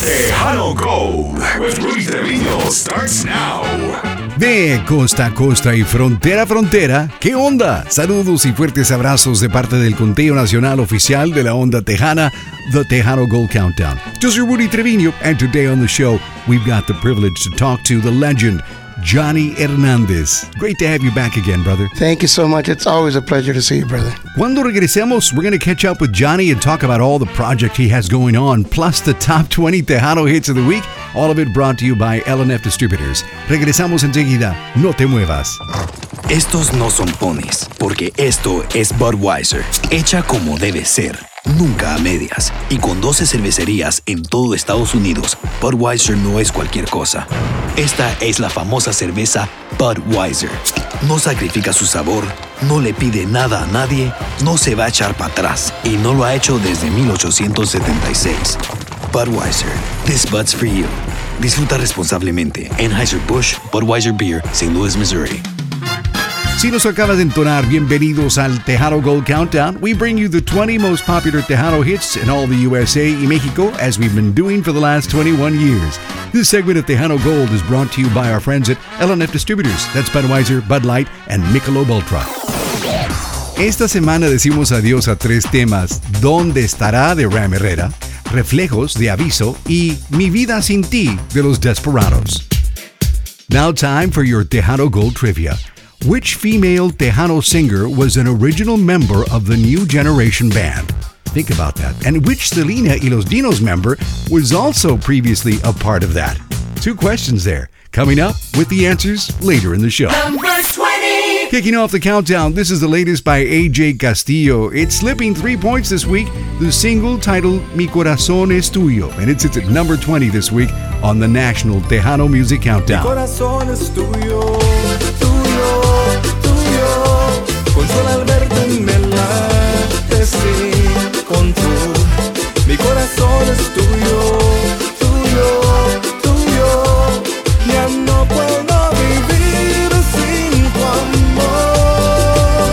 Tejano Gold with Rudy Trevino starts now. De costa a costa y frontera a frontera, ¿qué onda? Saludos y fuertes abrazos de parte del conteo nacional oficial de la onda tejana, the Tejano Gold Countdown. Yo soy Rudy Trevino, and today on the show, we've got the privilege to talk to the legend, Johnny Hernandez. Great to have you back again, brother. Thank you so much. It's always a pleasure to see you, brother. Cuando regresemos, we're going to catch up with Johnny and talk about all the project he has going on, plus the top 20 Tejano hits of the week. All of it brought to you by L&F Distributors. Regresamos enseguida. No te muevas. Estos no son ponis, porque esto es Budweiser, hecha como debe ser, nunca a medias. Y con 12 cervecerías en todo Estados Unidos, Budweiser no es cualquier cosa. Esta es la famosa cerveza Budweiser. No sacrifica su sabor, no le pide nada a nadie, no se va a echar para atrás y no lo ha hecho desde 1876. Budweiser, this Bud's for you. Disfruta responsablemente. Anheuser-Busch Budweiser Beer, St. Louis, Missouri. Si nos acabas de entonar, bienvenidos al Tejano Gold Countdown. We bring you the 20 most popular Tejano hits in all the USA y Mexico, as we've been doing for the last 21 years. This segment of Tejano Gold is brought to you by our friends at L&F Distributors. That's Budweiser, Bud Light, and Michelob Ultra. Esta semana decimos adiós a 3 temas: ¿Dónde estará? De Ram Herrera, Reflejos de Aviso y Mi vida sin ti de los Desperados. Now time for your Tejano Gold trivia. Which female Tejano singer was an original member of the New Generation Band? Think about that. And which Selena y los Dinos member was also previously a part of that? 2 questions there. Coming up with the answers later in the show. Number 20. Kicking off the countdown, this is the latest by AJ Castillo. It's slipping 3 points this week. The single titled Mi Corazón es Tuyo. And it's at number 20 this week on the National Tejano Music Countdown. Mi corazón es tuyo, tuyo, tuyo. Consuela al verte me late sin control. Mi corazón es tuyo, tuyo, tuyo. Ya no puedo vivir sin tu amor.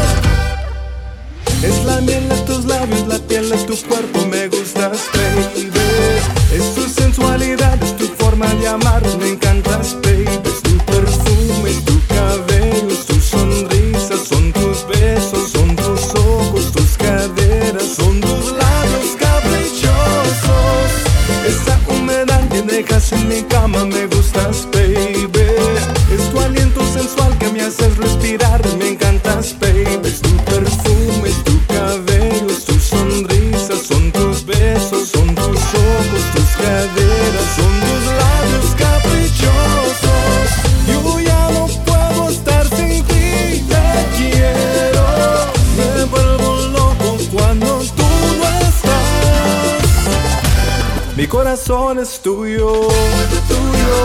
Es la miel de tus labios, la piel de tu cuerpo, me gustas, baby. Es tu sensualidad, es tu forma de amar, me encantas, baby. Es tu perfume, es tu cabello, es tu sonrisa, son tus besos, son tus ojos, tus caderas, son tus labios caprichosos. Esa humedad que dejas en mi cama, me gustas, baby. Es tu aliento sensual que me haces respirar, me encantas, baby. Es tu perfume, es tu cabello, es tu sonrisa, son tus besos, son tus ojos, tus caderas, son tus labios caprichosos. Yo ya no puedo estar sin ti, te quiero. Me vuelvo loco cuando tú no estás. Mi corazón es tuyo, tuyo,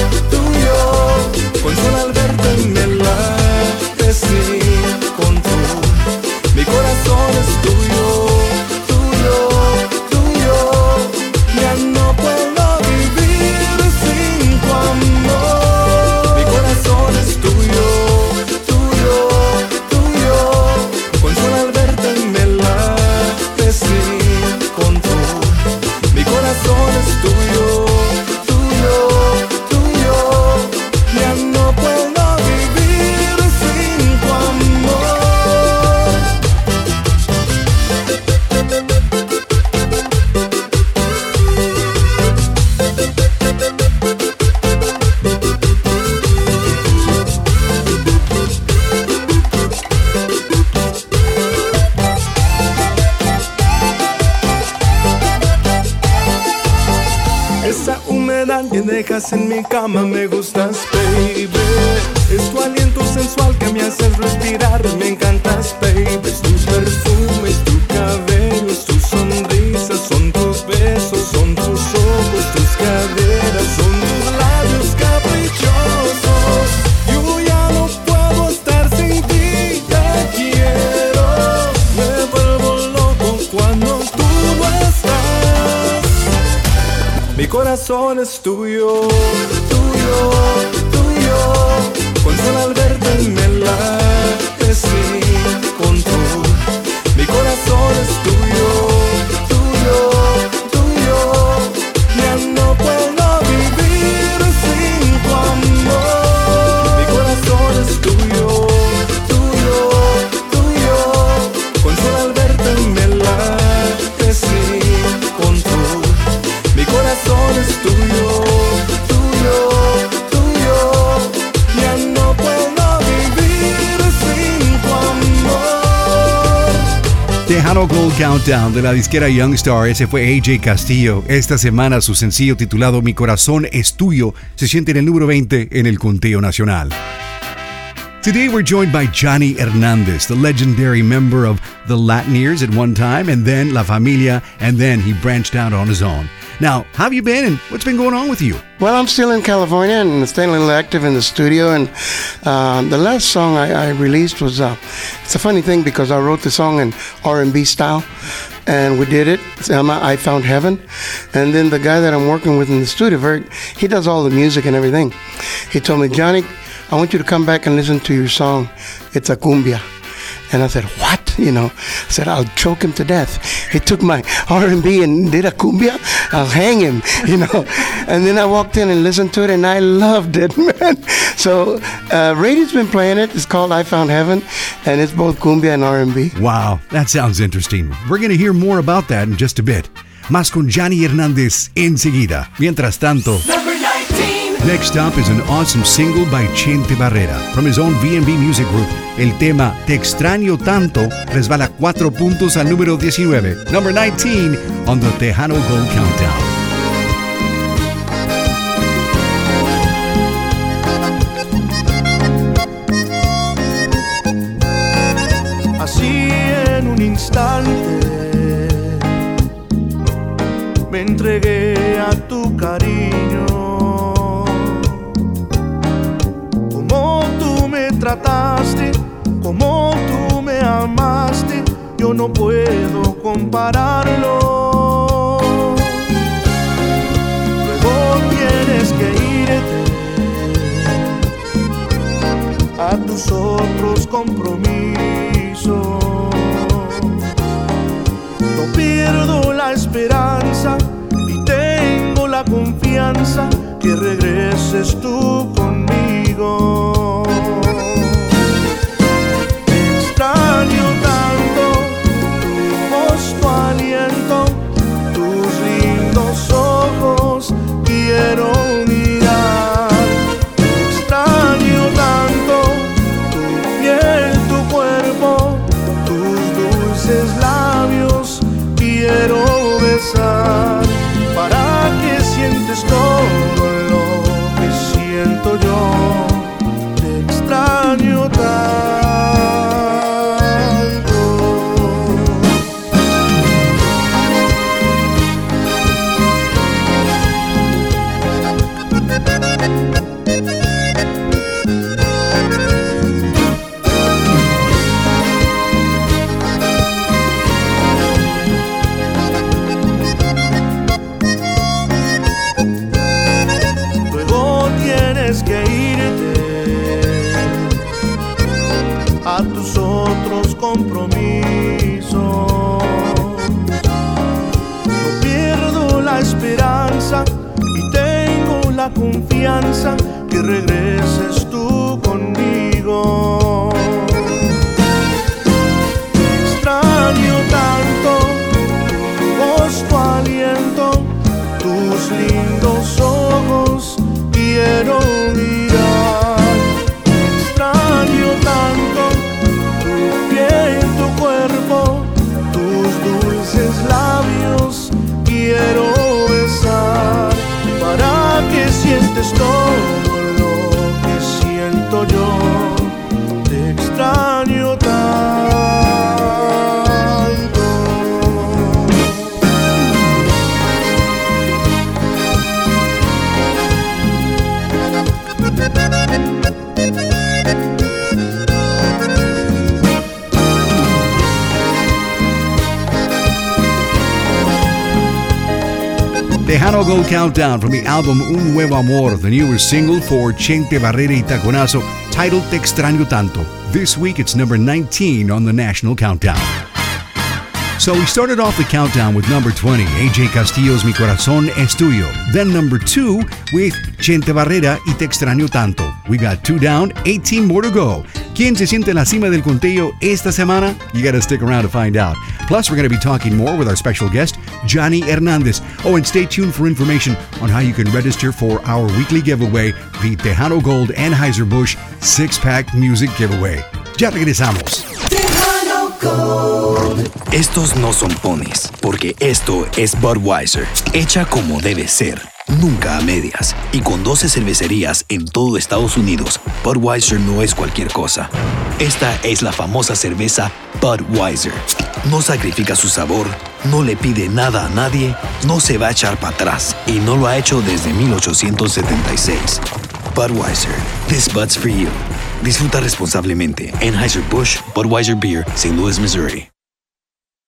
tuyo. Consuela al verte me late sin control. Mi corazón es tuyo, tuyo, tuyo. Ya no puedo vivir sin tu amor. Mi corazón es tuyo, tuyo, tuyo. Consuela al verte me late sin control. Mi corazón es tuyo, tuyo, tuyo. Ya no puedo vivir sin tu amor. Esa humedad que dejas en mi cama, me gustas, baby. Es tu aliento sensual que me haces respirar, me encantas, baby. Es tu perfume, es tu cabello, es tu sonrisa, son tus besos, son tus ojos, tus caderas, son tus labios caprichosos. Yo ya no puedo estar sin ti, te quiero. Me vuelvo loco cuando tú no estás. Mi corazón es tuyo, tuyo, tuyo. Consuela al verte me late sin control. Mi corazón es tuyo, tuyo, tuyo. Ya no puedo es tuyo, tuyo, tuyo. Ya no puedo vivir sin tu amor. Tejano Gold Countdown de la disquera Youngstar. Ese fue AJ Castillo. Esta semana su sencillo titulado Mi Corazón es Tuyo se siente en el número 20 en el conteo nacional. Today we're joined by Johnny Hernandez, the legendary member of the Latineers at one time, and then La Familia, and then he branched out on his own. Now, how have you been and what's been going on with you? Well, I'm still in California and staying a little active in the studio. And the last song I released was, it's a funny thing because I wrote the song in R&B style. And we did it. I Found Heaven. And then the guy that I'm working with in the studio, he does all the music and everything. He told me, Johnny, I want you to come back and listen to your song. It's a cumbia. And I said, what? I said, I'll choke him to death. He took my R&B and did a cumbia. I'll hang him, And then I walked in and listened to it, and I loved it, man. So Radio's been playing it. It's called I Found Heaven, and it's both cumbia and R&B. Wow, that sounds interesting. We're going to hear more about that in just a bit. Más con Johnny Hernandez enseguida. Mientras tanto... Next up is an awesome single by Chente Barrera from his own V&B Music Group. El tema Te Extraño Tanto resbala 4 puntos al número 19, number 19 on the Tejano Gold Countdown. Así en un instante me entregué a tu cariño. Trataste, como tú me amaste, yo no puedo compararlo. Luego tienes que irte a tus otros compromisos. No pierdo la esperanza y tengo la confianza que regreses tú conmigo. Extraño tanto tu voz, tu aliento, tus lindos ojos, quiero mirar. Extraño tanto tu piel, tu cuerpo, tus dulces labios, quiero besar. Para que sientes todo lo que siento yo, te extraño tanto. Compromiso. No pierdo la esperanza y tengo la confianza que regreses tú conmigo. Extraño tanto tu voz, tu aliento, tus lindos ojos, quiero mirar. Extraño tanto tu cuerpo, tus dulces labios, quiero besar. Para que sientes todo lo que siento yo, te extraño tanto. Tejano Gold Countdown from the album Un Nuevo Amor, the newest single for Chente Barrera y Taconazo, titled Te Extraño Tanto. This week it's number 19 on the National Countdown. So we started off the countdown with number 20, AJ Castillo's Mi Corazón Es Tuyo. Then number 2 with Chente Barrera y Te Extraño Tanto. We got 2 down, 18 more to go. ¿Quién se siente en la cima del conteo esta semana? You gotta stick around to find out. Plus, we're gonna be talking more with our special guest, Johnny Hernandez. Oh, and stay tuned for information on how you can register for our weekly giveaway, the Tejano Gold Anheuser-Busch 6-Pack Music Giveaway. Ya regresamos. Estos no son ponis, porque esto es Budweiser, hecha como debe ser, nunca a medias. Y con 12 cervecerías en todo Estados Unidos, Budweiser no es cualquier cosa. Esta es la famosa cerveza Budweiser. No sacrifica su sabor, no le pide nada a nadie, no se va a echar para atrás y no lo ha hecho desde 1876. Budweiser, this Bud's for you. Disfruta responsablemente. Anheuser-Busch Budweiser Beer, St. Louis, Missouri.